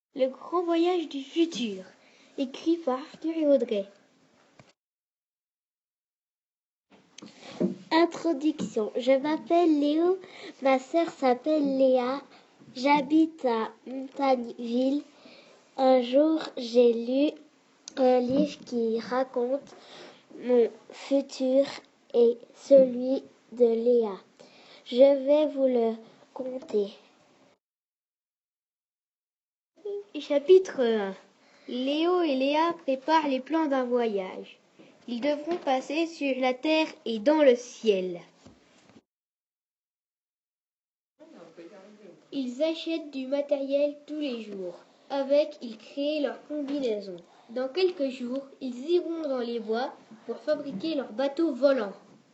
Le grand voyage du futur, écrit par Arthur et Audrey. Introduction. Je m'appelle Léo, ma sœur s'appelle Léa, j'habite à Montagneville. Un jour, j'ai lu un livre qui raconte mon futur et celui de Léa. Je vais vous le conter. Chapitre 1. Léo et Léa préparent les plans d'un voyage. Ils devront passer sur la terre et dans le ciel. Ils achètent du matériel tous les jours. Avec, ils créent leur combinaison. Dans quelques jours, ils iront dans les bois pour fabriquer leur bateau volant.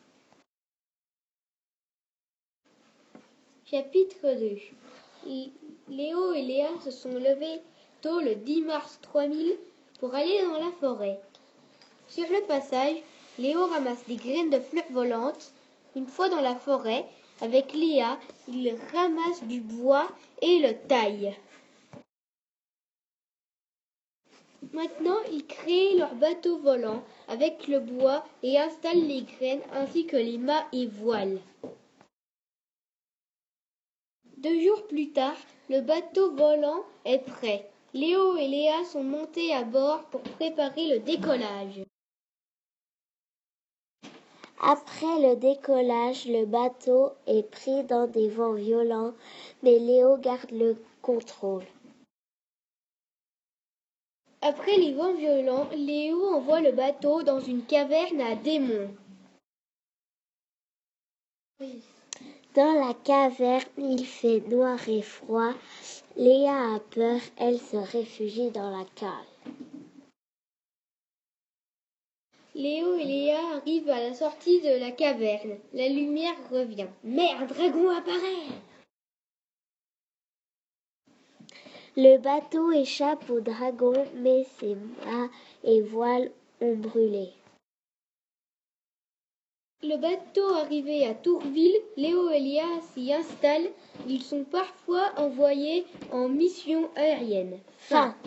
Chapitre 2. Léo et Léa se sont levés tôt le 10 mars 3000 pour aller dans la forêt. Sur le passage, Léo ramasse des graines de fleurs volantes. Une fois dans la forêt, avec Léa, il ramasse du bois et le taille. Maintenant, ils créent leur bateau volant avec le bois et installent les graines ainsi que les mâts et voiles. 2 jours plus tard, le bateau volant est prêt. Léo et Léa sont montés à bord pour préparer le décollage. Après le décollage, le bateau est pris dans des vents violents, mais Léo garde le contrôle. Après les vents violents, Léo envoie le bateau dans une caverne à démons. Dans la caverne, il fait noir et froid. Léa a peur, elle se réfugie dans la cale. Léo et Léa arrivent à la sortie de la caverne. La lumière revient. Mais un dragon apparaît! Le bateau échappe au dragon, mais ses mâts et voiles ont brûlé. Le bateau arrivé à Tourville, Léo et Léa s'y installent. Ils sont parfois envoyés en mission aérienne. Fin.